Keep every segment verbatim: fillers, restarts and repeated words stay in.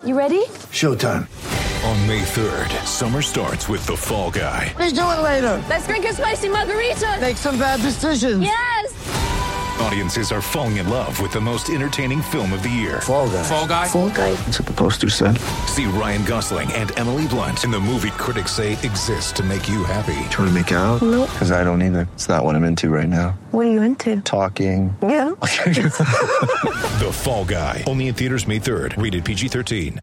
You ready? Showtime. On May third, summer starts with The Fall Guy. Let's do it later. Let's drink a spicy margarita. Make some bad decisions. Yes. Audiences are falling in love with the most entertaining film of the year. Fall Guy. Fall Guy? Fall Guy. That's what the poster said. See Ryan Gosling and Emily Blunt in the movie critics say exists to make you happy. Trying to make it out? Nope. Because I don't either. It's not what I'm into right now. What are you into? Talking. Yeah. The Fall Guy. Only in theaters May third. Rated P G thirteen.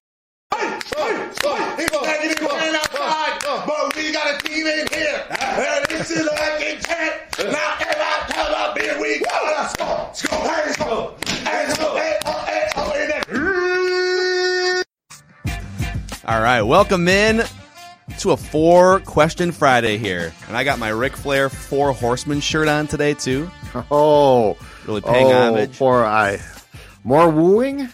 But we got a team in here. And this is like a chant. Now every time I be we go. Let's go. Let's go. Let's go. Let's go. All right, welcome in to a four-question Friday here. And I got my Ric Flair Four Horsemen shirt on today, too. Oh. Really paying oh, homage. For I. More wooing?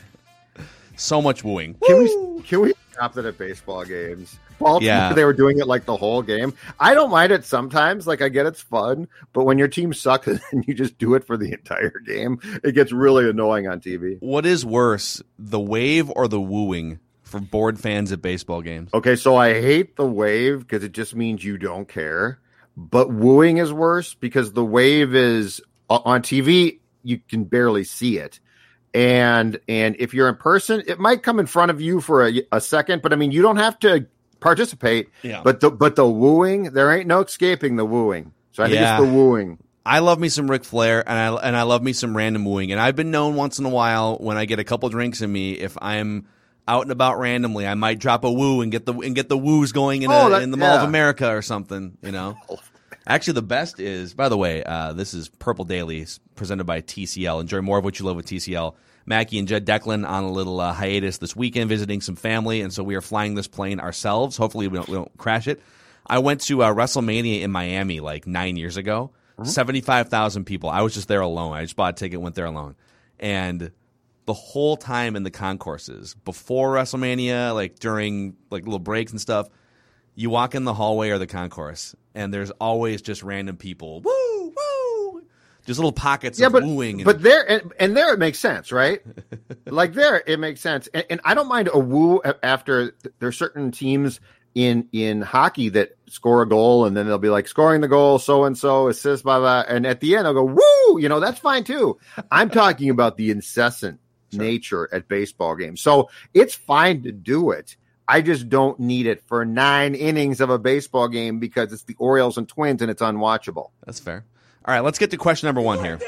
So much wooing. Can we, can we stop that at baseball games? Baltimore, Yeah. they were doing it like the whole game. I don't mind it sometimes. Like, I get it's fun. But when your team sucks and you just do it for the entire game, it gets really annoying on T V. What is worse, the wave or the wooing for bored fans at baseball games? Okay, so I hate the wave because it just means you don't care. But wooing is worse because the wave is on T V, you can barely see it. And and if you're in person, it might come in front of you for a, a second. But, I mean, you don't have to participate. Yeah. But the but the wooing, there ain't no escaping the wooing. So I think Yeah. it's the wooing. I love me some Ric Flair, and I and I love me some random wooing. And I've been known once in a while when I get a couple drinks in me, if I'm out and about randomly, I might drop a woo and get the and get the woos going in, Oh, a, that- in the Mall of yeah. America or something. You know. Actually, the best is, by the way, uh, this is Purple Daily presented by T C L. Enjoy more of what you love with T C L. Mackie and Jed Declan on a little uh, hiatus this weekend, visiting some family, and so we are flying this plane ourselves. Hopefully, we don't, we don't crash it. I went to uh, WrestleMania in Miami like nine years ago. Mm-hmm. seventy-five thousand people. I was just there alone. I just bought a ticket, went there alone. And the whole time in the concourses, before WrestleMania, like during like little breaks and stuff, you walk in the hallway or the concourse, and there's always just random people. Woo, woo! Just little pockets Yeah, of but wooing. And, but there and, and there it makes sense, right? Like there it makes sense, and, and I don't mind a woo after there's certain teams in in hockey that score a goal and then they'll be like scoring the goal, so and so assist, blah blah, and at the end I'll go woo, you know, that's fine too. I'm talking about the incessant sure. nature at baseball games, so it's fine to do it. I just don't need it for nine innings of a baseball game because it's the Orioles and Twins and it's unwatchable. That's fair. All right, let's get to question number one here.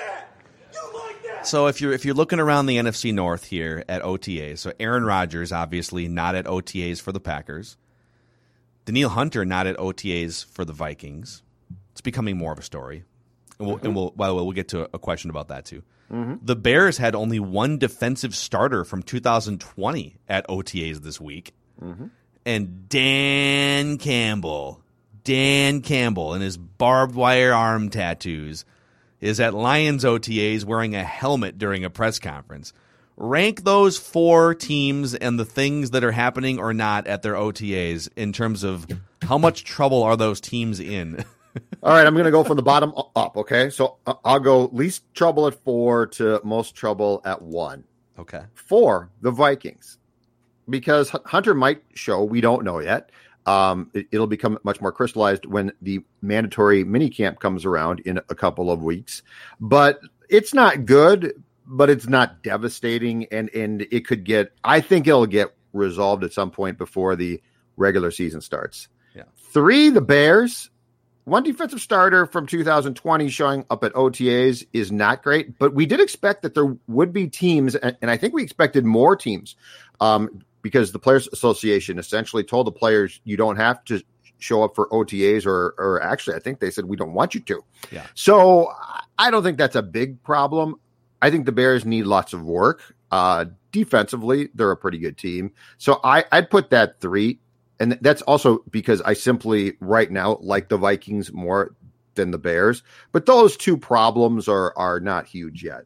So if you're if you're looking around the N F C North here at O T As, so Aaron Rodgers obviously not at O T As for the Packers. Danielle Hunter not at O T As for the Vikings. It's becoming more of a story. And we'll, mm-hmm. and we'll by the way, we'll get to a question about that too. Mm-hmm. The Bears had only one defensive starter from two thousand twenty at O T As this week. Mm-hmm. And Dan Campbell, Dan Campbell and his barbed wire arm tattoos is at Lions O T As wearing a helmet during a press conference. Rank those four teams and the things that are happening or not at their O T As in terms of how much trouble are those teams in? All right, I'm going to go from the bottom up, okay? So uh, I'll go least trouble at four to most trouble at one. Okay. Four, the Vikings. Because Hunter might show, we don't know yet. Um, it, it'll become much more crystallized when the mandatory minicamp comes around in a couple of weeks. But it's not good, but it's not devastating, and, and it could get, I think it'll get resolved at some point before the regular season starts. Yeah. Three, the Bears. One defensive starter from two thousand twenty showing up at O T As is not great, but we did expect that there would be teams, and, and I think we expected more teams, um, because the Players Association essentially told the players you don't have to show up for O T As, or, or actually, I think they said we don't want you to. Yeah. So I don't think that's a big problem. I think the Bears need lots of work. Uh, defensively, they're a pretty good team. So I, I'd put that three. And that's also because I simply right now like the Vikings more than the Bears. But those two problems are are not huge yet.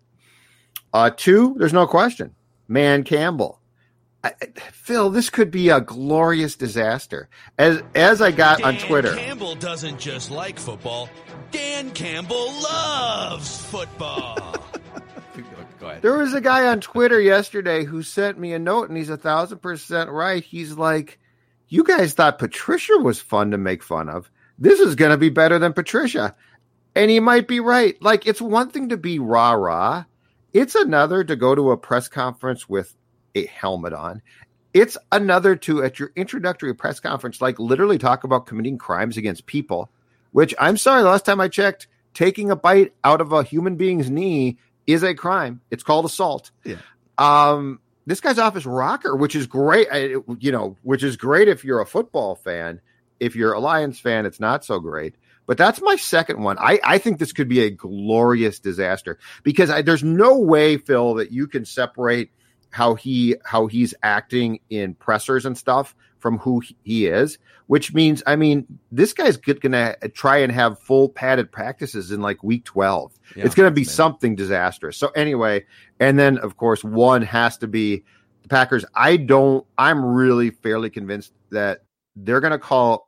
Uh, two, there's no question. Man Campbell. I, Phil, this could be a glorious disaster. As as I got Dan on Twitter. Campbell doesn't just like football. Dan Campbell loves football. Go Go ahead. There was a guy on Twitter yesterday who sent me a note, and he's a thousand percent right. He's like, you guys thought Patricia was fun to make fun of. This is going to be better than Patricia. And he might be right. Like, it's one thing to be rah-rah. It's another to go to a press conference with a helmet on. It's another to, at your introductory press conference, like literally talk about committing crimes against people, which I'm sorry, the last time I checked, taking a bite out of a human being's knee is a crime. It's called assault. Yeah. Um, this guy's off his rocker, which is great. I, you know, which is great if you're a football fan. If you're a Lions fan, it's not so great. But that's my second one. I, I think this could be a glorious disaster because I, there's no way, Phil, that you can separate how he how he's acting in pressers and stuff from who he is, which means, I mean, this guy's going to try and have full padded practices in like week twelve. Yeah, it's going to be man. something disastrous. So anyway, and then, of course, one has to be the Packers. I don't – I'm really fairly convinced that they're going to call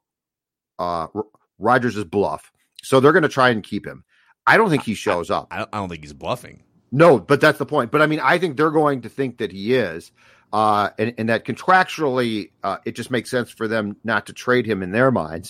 uh, – Rodgers' bluff. So they're going to try and keep him. I don't think he shows up. I, I don't think he's bluffing. No, but that's the point. But I mean, I think they're going to think that he is. Uh, and, and that contractually, uh, it just makes sense for them not to trade him in their minds.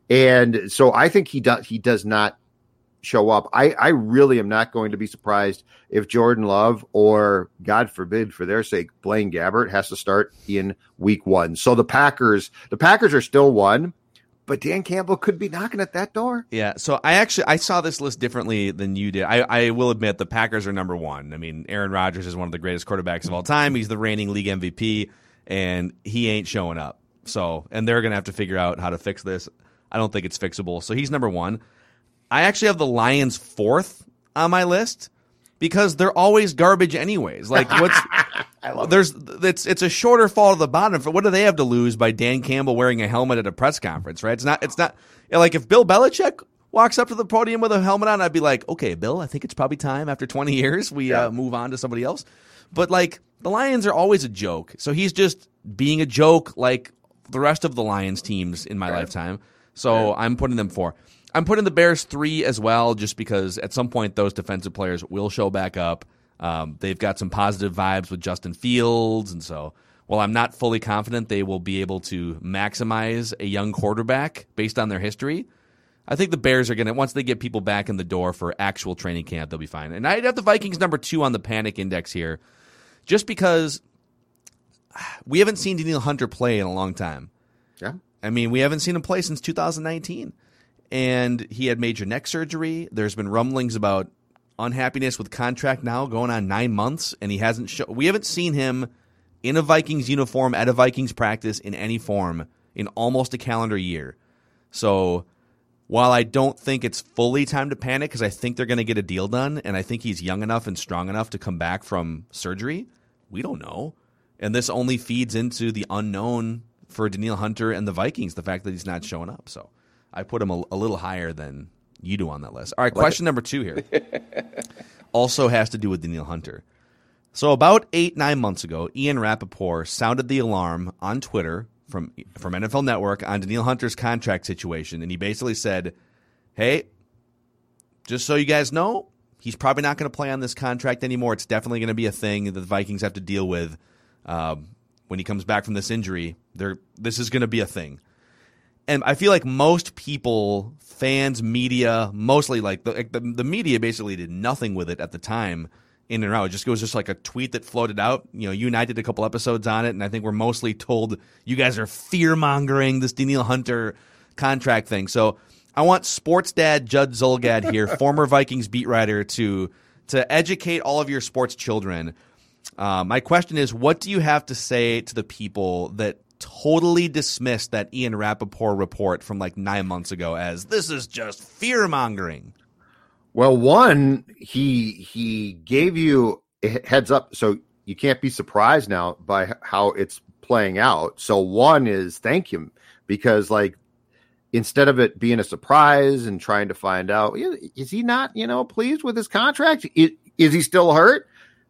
And so I think he does, he does not show up. I, I really am not going to be surprised if Jordan Love or, God forbid, for their sake, Blaine Gabbert has to start in week one. So the Packers, the Packers are still one. But Dan Campbell could be knocking at that door. Yeah, so I actually I saw this list differently than you did. I, I will admit the Packers are number one. I mean, Aaron Rodgers is one of the greatest quarterbacks of all time. He's the reigning league M V P, and he ain't showing up. So, and they're going to have to figure out how to fix this. I don't think it's fixable. So he's number one. I actually have the Lions fourth on my list because they're always garbage anyways. Like what's I love there's it. it's it's a shorter fall to the bottom. For what do they have to lose by Dan Campbell wearing a helmet at a press conference, right? It's not it's not like if Bill Belichick walks up to the podium with a helmet on, I'd be like, okay, Bill, I think it's probably time after twenty years we yeah. uh, move on to somebody else. But like the Lions are always a joke, so he's just being a joke like the rest of the Lions teams in my right. lifetime. So right. I'm putting them four. I'm putting the Bears three as well, just because at some point those defensive players will show back up. Um, they've got some positive vibes with Justin Fields, and so while I'm not fully confident they will be able to maximize a young quarterback based on their history, I think the Bears are going to, once they get people back in the door for actual training camp, they'll be fine. And I'd have the Vikings number two on the panic index here, just because we haven't seen Danielle Hunter play in a long time. Yeah. I mean, we haven't seen him play since two thousand nineteen, and he had major neck surgery. There's been rumblings about unhappiness with contract now going on nine months, and he hasn't show- we haven't seen him in a Vikings uniform at a Vikings practice in any form in almost a calendar year. So while I don't think it's fully time to panic because I think they're going to get a deal done, and I think he's young enough and strong enough to come back from surgery, we don't know. And this only feeds into the unknown for Danielle Hunter and the Vikings, the fact that he's not showing up. So I put him a, a little higher than you do on that list. All right, question number two here also has to do with Danielle Hunter. So about eight, nine months ago, Ian Rappaport sounded the alarm on Twitter from from N F L Network on Danielle Hunter's contract situation, and he basically said, hey, just so you guys know, he's probably not going to play on this contract anymore. It's definitely going to be a thing that the Vikings have to deal with um, when he comes back from this injury. They're, this is going to be a thing. And I feel like most people, fans, media, mostly like the, the the media basically did nothing with it at the time in and out. It just it was just like a tweet that floated out. You know, you and I did a couple episodes on it, and I think we're mostly told you guys are fear-mongering this Danielle Hunter contract thing. So I want sports dad Judd Zulgad here, former Vikings beat writer, to to educate all of your sports children. Uh, my question is, what do you have to say to the people that totally dismissed that Ian Rappaport report from like nine months ago as this is just fear-mongering? Well, one, he he gave you a heads up, so you can't be surprised now by how it's playing out. So one is thank him, because like instead of it being a surprise and trying to find out, is he not, you know, pleased with his contract? Is, is he still hurt?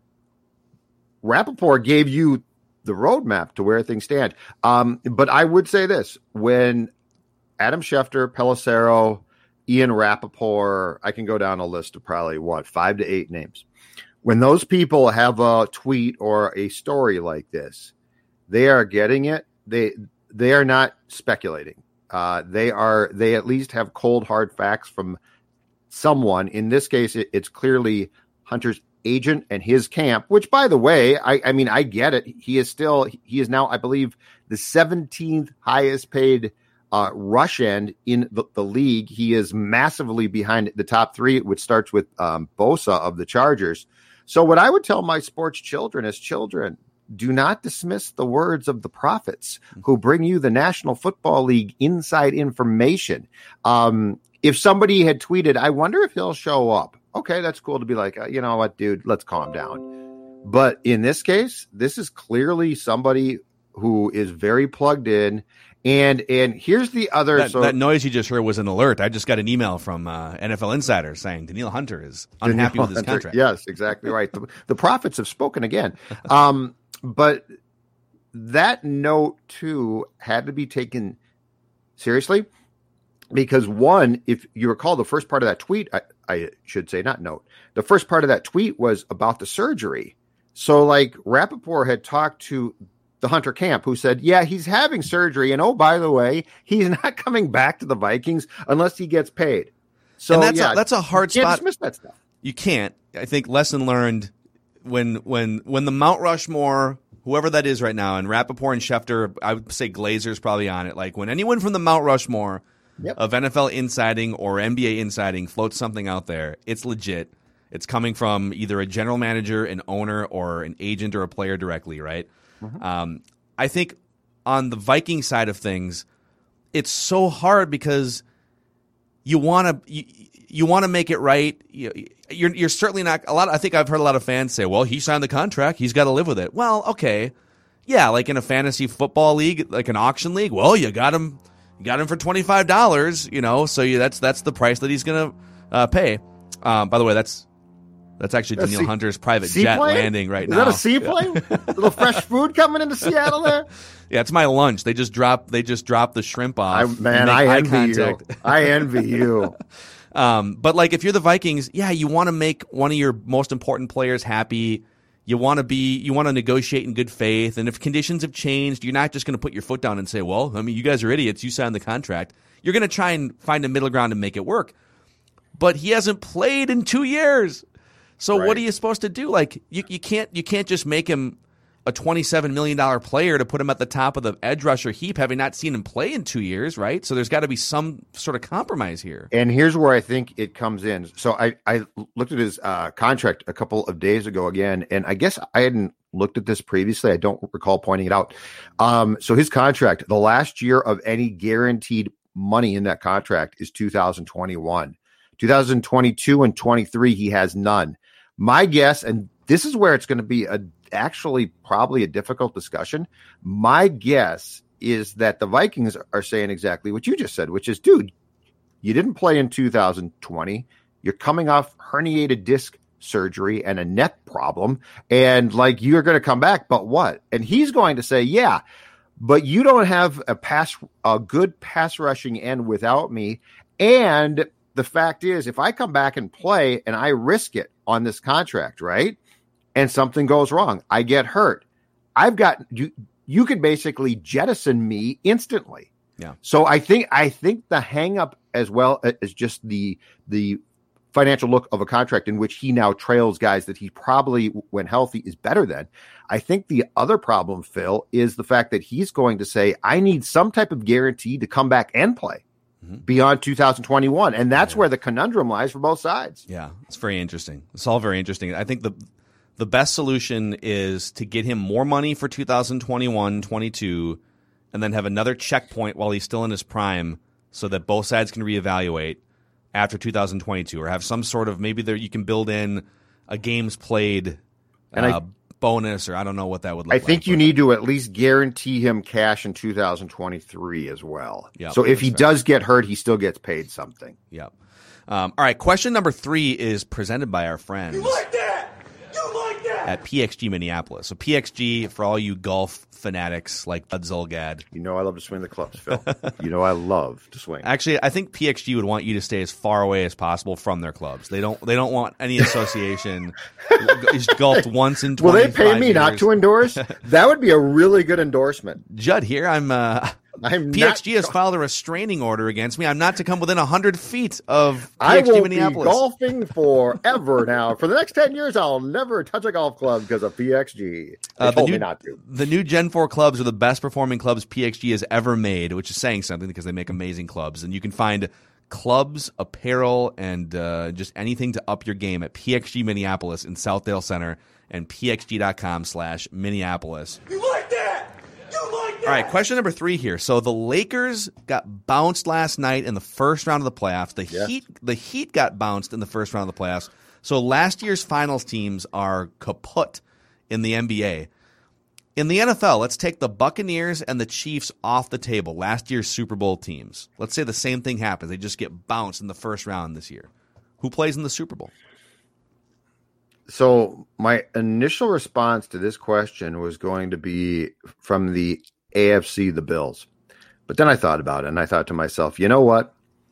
Rappaport gave you the roadmap to where things stand. Um, but I would say this, when Adam Schefter, Pelissero, Ian Rappaport, I can go down a list of probably what, five to eight names. when those people have a tweet or a story like this, they are getting it. They they are not speculating. Uh, they are they at least have cold hard facts from someone. In this case, it, it's clearly Hunter's agent and his camp. Which, by the way, I, I mean I get it. He is still he is now, I believe, the seventeenth highest paid uh, rush end in the, the league. He is massively behind the top three, which starts with um, Bosa of the Chargers. So what I would tell my sports children is, children, do not dismiss the words of the prophets who bring you the National Football League inside information. Um, if somebody had tweeted, I wonder if he'll show up. Okay, that's cool to be like, uh, you know what, dude, let's calm down. But in this case, this is clearly somebody who is very plugged in. And and here's the other. That, so, that noise you just heard was an alert. I just got an email from uh, N F L Insider saying Danielle Hunter is unhappy Danielle with his Hunter, contract. Yes, exactly right. The, the prophets have spoken again. Um, but that note, too, had to be taken seriously because, one, if you recall, the first part of that tweet, I, I should say, not note, the first part of that tweet was about the surgery. So, like, Rappaport had talked to the Hunter camp, who said, yeah, he's having surgery. And, oh, by the way, he's not coming back to the Vikings unless he gets paid. So and that's, yeah, a, that's a hard you can't spot. dismiss that stuff. You can't. I think lesson learned when when when the Mount Rushmore, whoever that is right now, and Rappaport and Schefter, I would say Glazer's probably on it. Like when anyone from the Mount Rushmore yep. of N F L insiding or N B A insiding floats something out there, it's legit. It's coming from either a general manager, an owner, or an agent or a player directly, right? Mm-hmm. Um, I think on the Viking side of things, it's so hard because you want to you, you want to make it right. You, you're you're certainly not a lot. I think I've heard a lot of fans say, "Well, he signed the contract; he's got to live with it." Well, okay, yeah, like in a fantasy football league, like an auction league. Well, you got him, you got him for twenty five dollars, you know. So you, that's that's the price that he's gonna uh, pay. Um, by the way, that's. That's actually Danielle sea, Hunter's private jet landing right Is now. Is that a seaplane? Yeah. A little fresh food coming into Seattle there? Yeah, it's my lunch. They just drop they just drop the shrimp off. I, man, I envy contact. you. I envy you. um, but like if you're the Vikings, yeah, you want to make one of your most important players happy. You want to be you want to negotiate in good faith. And if conditions have changed, you're not just going to put your foot down and say, "Well, I mean, you guys are idiots. You signed the contract." You're going to try and find a middle ground and make it work. But he hasn't played in two years. So right. What are you supposed to do? Like you, you can't you can't just make him a twenty-seven million dollars player to put him at the top of the edge rusher heap, having not seen him play in two years, right? So there's got to be some sort of compromise here. And here's where I think it comes in. So I, I looked at his uh, contract a couple of days ago again, and I guess I hadn't looked at this previously. I don't recall pointing it out. Um, so his contract, the last year of any guaranteed money in that contract is two thousand twenty-one. two thousand twenty-two and twenty-three, he has none. My guess, and this is where it's going to be a actually probably a difficult discussion. My guess is that the Vikings are saying exactly what you just said, which is, dude, you didn't play in two thousand twenty. You're coming off herniated disc surgery and a neck problem, and like you're going to come back, but what? And he's going to say, yeah, but you don't have a pass, a good pass rushing end without me, and the fact is, if I come back and play and I risk it on this contract, right, and something goes wrong, I get hurt, I've got you. You could basically jettison me instantly. Yeah. So I think I think the hang up as well as just the the financial look of a contract in which he now trails guys that he probably, when healthy, is better than. I think the other problem, Phil, is the fact that he's going to say, I need some type of guarantee to come back and play beyond two thousand twenty-one, and that's yeah. where the conundrum lies for both sides. Yeah, it's very interesting. It's all very interesting. I think the the best solution is to get him more money for two thousand twenty-one, twenty-two, and then have another checkpoint while he's still in his prime, so that both sides can reevaluate after two thousand twenty-two, or have some sort of maybe there you can build in a games played and uh, I, bonus, or I don't know what that would look I like. I think but. you need to at least guarantee him cash in two thousand twenty-three as well. Yep, so if he fair. does get hurt, he still gets paid something. Yep. Um, all right, question number three is presented by our friends. You like that? You like that? at P X G Minneapolis. So P X G, for all you golf fanatics like Bud Zolgad. You know I love to swing the clubs, Phil. You know I love to swing. Actually, I think P X G would want you to stay as far away as possible from their clubs. They don't. They don't want any association. He's golfed once in Will twenty-five they pay me years. not to endorse? That would be a really good endorsement. Judd here. I'm. Uh, I'm P X G not, has filed a restraining order against me. I'm not to come within one hundred feet of P I X G will be Minneapolis. golfing forever now. For the next ten years, I'll never touch a golf club because of P X G. They Uh, the told new, me not to. The new Gen four clubs are the best performing clubs P X G has ever made, which is saying something because they make amazing clubs. And you can find clubs, apparel, and uh, just anything to up your game at P X G Minneapolis in Southdale Center and P X G dot com slash Minneapolis. You like that? You like that? All right, question number three here. So the Lakers got bounced last night in the first round of the playoffs. The Yeah. Heat, the Heat got bounced in the first round of the playoffs. So last year's finals teams are kaput in the N B A. In the N F L, let's take the Buccaneers and the Chiefs off the table. Last year's Super Bowl teams. Let's say the same thing happens. They just get bounced in the first round this year. Who plays in the Super Bowl? So my initial response to this question was going to be from the A F C, the Bills. But then I thought about it, and I thought to myself, you know what?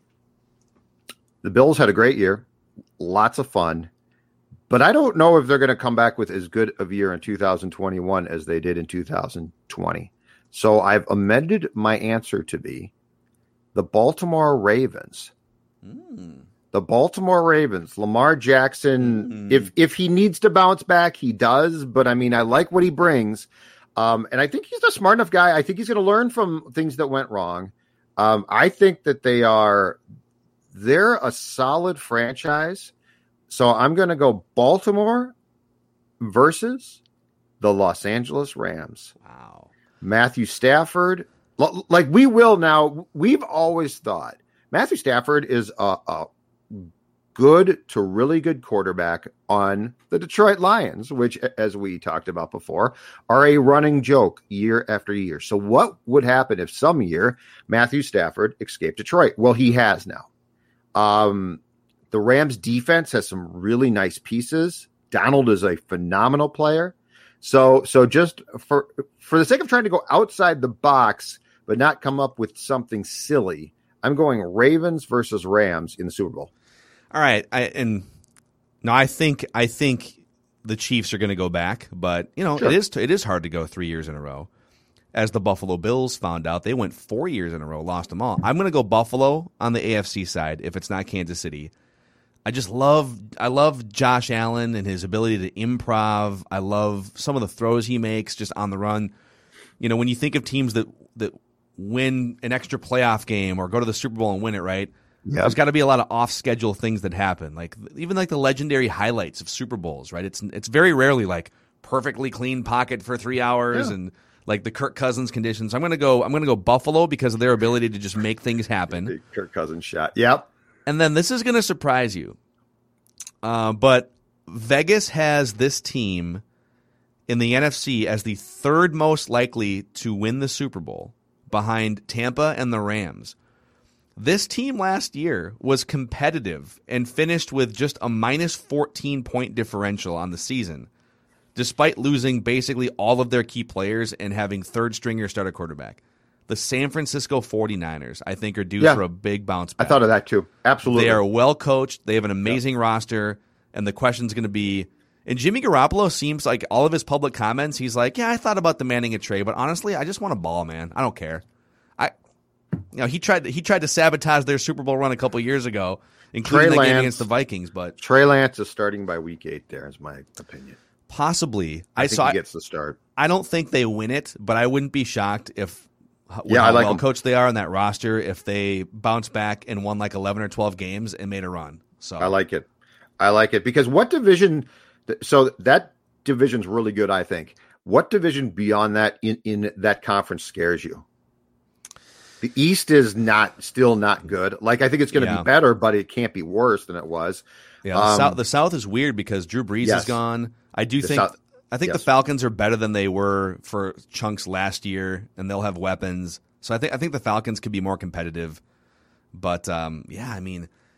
The Bills had a great year, lots of fun, but I don't know if they're going to come back with as good of a year in two thousand twenty-one as they did in two thousand twenty. So I've amended my answer to be the Baltimore Ravens. Mm. The Baltimore Ravens, Lamar Jackson, Mm. if if he needs to bounce back, he does. But, I mean, I like what he brings. Um, and I think he's a smart enough guy. I think he's going to learn from things that went wrong. Um, I think that they are – they're a solid franchise. So I'm going to go Baltimore versus the Los Angeles Rams. Wow. Matthew Stafford. Like, we will now – we've always thought Matthew Stafford is a, a good to really good quarterback on the Detroit Lions, which, as we talked about before, are a running joke year after year. So what would happen if some year Matthew Stafford escaped Detroit? Well, he has now. Um, the Rams defense has some really nice pieces. Donald is a phenomenal player. So, so just for, for the sake of trying to go outside the box, but not come up with something silly, I'm going Ravens versus Rams in the Super Bowl. All right, I, and no, I think I think the Chiefs are going to go back, but you know Sure. it is it is hard to go three years in a row. As the Buffalo Bills found out, they went four years in a row, lost them all. I'm going to go Buffalo on the A F C side if it's not Kansas City. I just love I love Josh Allen and his ability to improv. I love some of the throws he makes just on the run. You know, when you think of teams that that win an extra playoff game or go to the Super Bowl and win it, right? Yep. There's got to be a lot of off-schedule things that happen, like even like the legendary highlights of Super Bowls, right? It's it's very rarely like perfectly clean pocket for three hours Yeah. and like the Kirk Cousins conditions. I'm gonna go. I'm gonna go Buffalo because of their ability to just make things happen. Big Kirk Cousins shot. Yep. And then this is gonna surprise you, uh, but Vegas has this team in the N F C as the third most likely to win the Super Bowl, behind Tampa and the Rams. This team last year was competitive and finished with just a minus fourteen point differential on the season, despite losing basically all of their key players and having third stringer start a quarterback. The San Francisco forty-niners, I think, are due Yeah. for a big bounce I back. thought of that too. Absolutely. They are well coached. They have an amazing roster, and the question's going to be. And Jimmy Garoppolo seems like all of his public comments, he's like, "Yeah, I thought about the Manning a trade, but honestly, I just want a ball, man. I don't care." I, you know, he tried to, he tried to sabotage their Super Bowl run a couple years ago, including Trey that game Lance. against the Vikings. But Trey Lance is starting by week eight. There is my opinion. possibly, I, I think saw. he gets the start. I don't think they win it, but I wouldn't be shocked if. Yeah, how I like well them. coached they are on that roster if they bounce back and won like eleven or twelve games and made a run. So I like it. I like it because what division? So that division's really good. I think. What division beyond that in, in that conference scares you? The East is not still not good. Like I think it's going to Yeah. be better, but it can't be worse than it was. Yeah, the, Um, South, the South is weird because Drew Brees Yes. is gone. I do The think South- I think yes. the Falcons are better than they were for chunks last year, and they'll have weapons. So I think I think the Falcons could be more competitive. But um, yeah, I mean,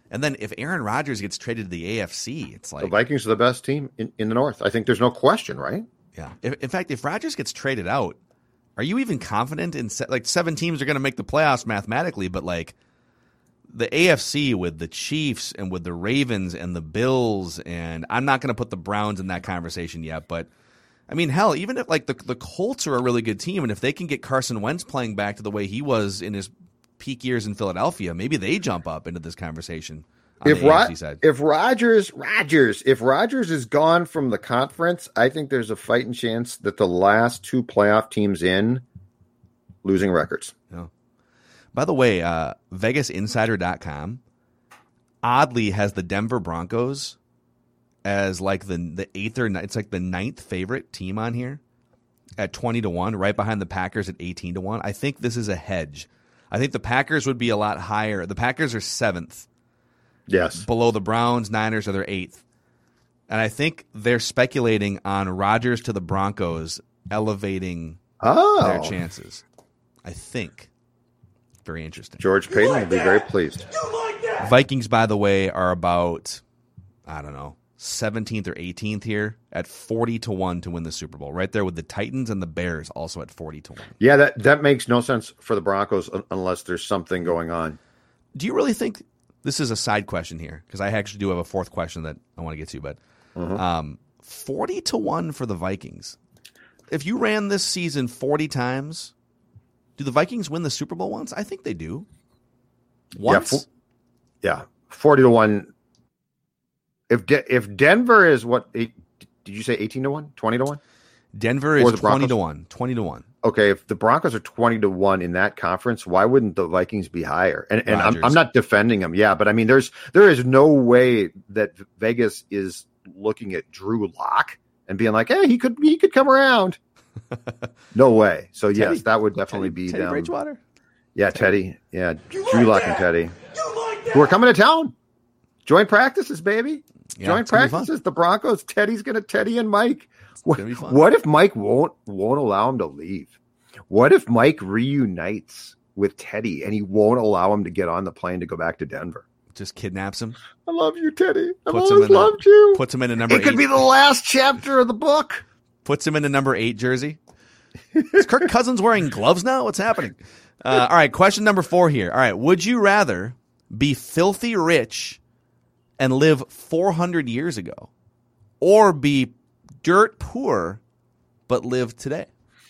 And then if Aaron Rodgers gets traded to the A F C, it's like the Vikings are the best team in, in the North. I think there's no question, right? Yeah. If, in fact, if Rodgers gets traded out, are you even confident in se- like seven teams are going to make the playoffs mathematically? But like the A F C with the Chiefs and with the Ravens and the Bills, and I'm not going to put the Browns in that conversation yet. But I mean, hell, even if like the the Colts are a really good team, and if they can get Carson Wentz playing back to the way he was in his peak years in Philadelphia, maybe they jump up into this conversation on If the A F C Ro- side. if Rodgers Rodgers if Rodgers is gone from the conference, I think there's a fighting chance that the last two playoff teams in losing records. Yeah. By the way, uh, Vegas Insider dot com oddly has the Denver Broncos as like the the eighth or ninth, it's like the ninth favorite team on here at twenty to one, right behind the Packers at eighteen to one. I think this is a hedge. I think the Packers would be a lot higher. The Packers are seventh. Yes. Below the Browns, Niners are their eighth. And I think they're speculating on Rodgers to the Broncos elevating Oh. their chances. I think. Very interesting. George Payton will be very pleased. Vikings, by the way, are about, I don't know, seventeenth or eighteenth here at forty to one to win the Super Bowl. Right there with the Titans and the Bears also at forty to one. Yeah, that, that makes no sense for the Broncos un- unless there's something going on. Do you really think, this is a side question here, because I actually do have a fourth question that I want to get to, but Mhm. um, forty to one for the Vikings. If you ran this season forty times, do the Vikings win the Super Bowl once? I think they do. Once? Yeah, fo- yeah, forty to one. If De- if Denver is what, eight, did you say eighteen to one, twenty to one? Denver Or is the twenty Broncos? to one. twenty to one. Okay, if the Broncos are twenty to one in that conference, why wouldn't the Vikings be higher? And, and I'm, Rodgers. I'm not defending them, yeah, but I mean, there's there is no way that Vegas is looking at Drew Lock and being like, hey, he could he could come around. No way. So yes, Teddy- that would definitely Teddy, be Teddy them. Bridgewater? Yeah, Teddy. Yeah, Drew Lock and Teddy, who are coming to town. Joint practices, baby. Yeah, Joint it's gonna be fun. practices. The Broncos. Teddy's gonna Teddy and Mike. What, gonna be fun. what if Mike won't won't allow him to leave? What if Mike reunites with Teddy and he won't allow him to get on the plane to go back to Denver? Just kidnaps him. I love you, Teddy. I've Puts him always in a- loved you. Puts him in a number It could eight. be the last chapter of the book. Puts him in a number eight jersey. Is Kirk Cousins wearing gloves now? What's happening? Uh, all right, question number four here. All right, would you rather be filthy rich and live four hundred years ago, or be dirt poor but live today?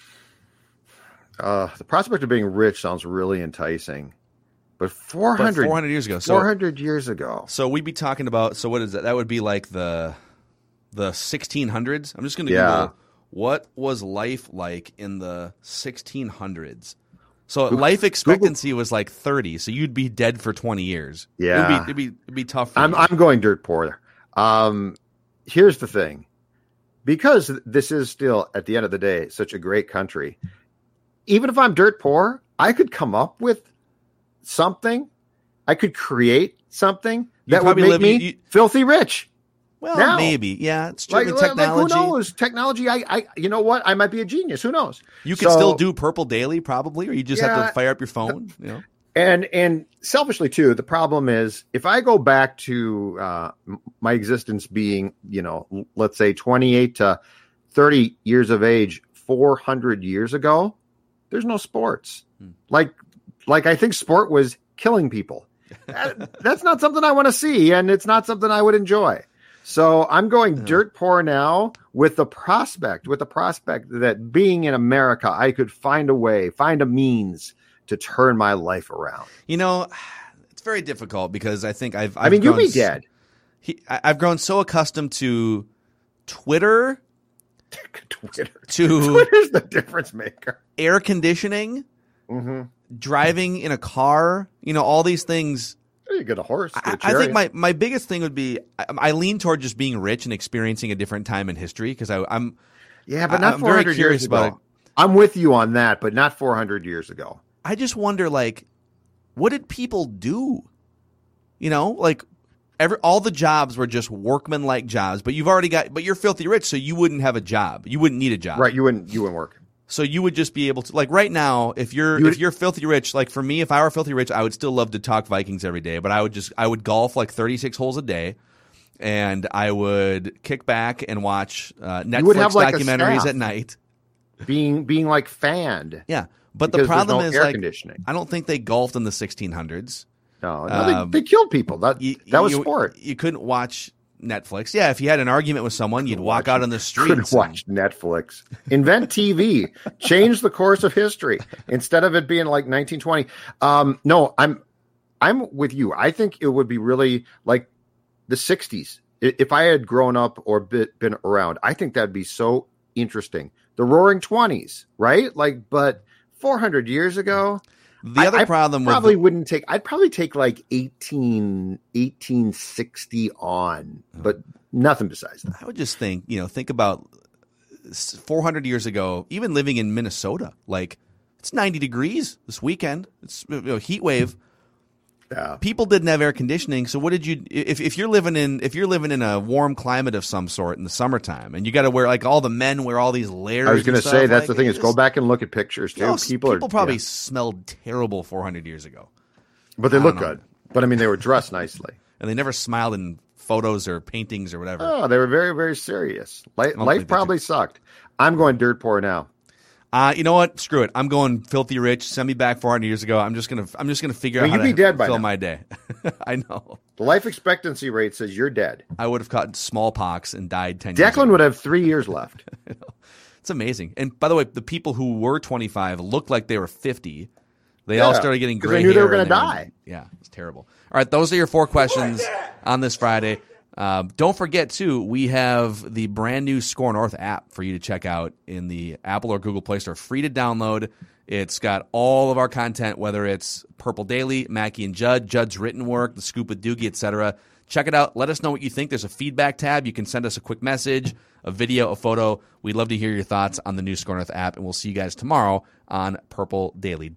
Uh, the prospect of being rich sounds really enticing, but four But hundred four hundred years ago. So, four hundred years ago. so we'd be talking about. So what is that? That would be like the the sixteen hundreds. I'm just going to Yeah. Google what was life like in the sixteen hundreds. So life expectancy was like thirty. So you'd be dead for twenty years. Yeah. it'd be it'd be, it'd be tough. For I'm you. I'm going dirt poor. Um, here's the thing, because this is still at the end of the day such a great country. Even if I'm dirt poor, I could come up with something. I could create something that would probably make live- me you- you- filthy rich. well, now. maybe yeah. It's Like, strictly like, technology. who knows? Technology. I, I, you know what? I might be a genius. Who knows? You could So- still do Purple Daily probably, or you just have Yeah. to fire up your phone. You know, And and selfishly too, the problem is if I go back to uh, m- my existence being, you know, l- let's say twenty-eight to thirty years of age, four hundred years ago, there's no sports. Hmm. Like, like I think sport was killing people. That- that's not something I want to see, and it's not something I would enjoy. So I'm going dirt poor now with the prospect, with the prospect that being in America, I could find a way, find a means to turn my life around. you know, it's very difficult because I think I've. I've I mean, you'd grown be s- dead. He, I- I've grown so accustomed to Twitter, Twitter. to Twitter's the difference maker. air conditioning, Mm-hmm. driving in a car. You know, all these things. You get a horse. Get a I, I chariot. think my, my biggest thing would be I, I lean toward just being rich and experiencing a different time in history because I'm yeah, but I- not I'm four very hundred curious years about ago. I'm with you on that, but not four hundred years ago. I just wonder like what did people do? You know, like every all the jobs were just workman like jobs, but you've already got but you're filthy rich, so you wouldn't have a job. You wouldn't need a job. Right? You wouldn't. You wouldn't work. So you would just be able to, like right now, if you're You would- if you're filthy rich, like for me, if I were filthy rich, I would still love to talk Vikings every day, but I would just I would golf like thirty-six holes a day, and I would kick back and watch uh, Netflix would have, like, a documentaries staff. at night. being being like fanned. Yeah, but Because the problem there's no is air like conditioning. I don't think they golfed in the sixteen hundreds. No, no Um, they, they killed people. That You, that was you, sport. You couldn't watch Netflix. Yeah, if you had an argument with someone, you'd walk watch- out on the streets. Couldn't and- watch Netflix. Invent T V. Change the course of history instead of it being like nineteen twenty. Um, no, I'm I'm with you. I think it would be really like the sixties. I- If I had grown up or bit, been around, I think that'd be so interesting. The Roaring Twenties, right? Like, but four hundred years ago. The I- other I problem with probably the- wouldn't take. I'd probably take like eighteen, eighteen sixty on, but nothing besides that. I would just think, you know, think about four hundred years ago, even living in Minnesota, like it's ninety degrees this weekend. It's you know, heat wave. Yeah. People didn't have air conditioning, so what did you? If if you're living in if you're living in a warm climate of some sort in the summertime, and you got to wear like all the men wear all these layers. I was going to and say stuff, that's like, the thing is it's go just- back and look at pictures too. you know, people people are, probably yeah. smelled terrible four hundred years ago, but they I look don't know. good. But I mean, they were dressed nicely. and they never smiled in photos or paintings or whatever. Oh, they were very, very serious. Life, don't life think they probably sucked. I'm going dirt poor now. Uh, you know what? Screw it. I'm going filthy rich. Send me back four hundred years ago. I'm just gonna. I'm just gonna figure Well, out how you'd to be dead by fill now. my day. I know. The life expectancy rate says you're dead. I would have caught smallpox and died ten years Declan ago. would have three years left. It's amazing. And by the way, the people who were twenty-five looked like they were fifty. They all Yeah, started getting 'cause gray they knew they hair were gonna and they die. Yeah, it's terrible. All right, those are your four questions on this Friday. Um, don't forget, too, we have the brand new Score North app for you to check out in the Apple or Google Play Store. Free to download. It's got all of our content, whether it's Purple Daily, Mackie and Judd, Judd's written work, The Scoop with Doogie, et cetera. Check it out. Let us know what you think. There's a feedback tab. You can send us a quick message, a video, a photo. We'd love to hear your thoughts on the new Score North app, and we'll see you guys tomorrow on Purple Daily.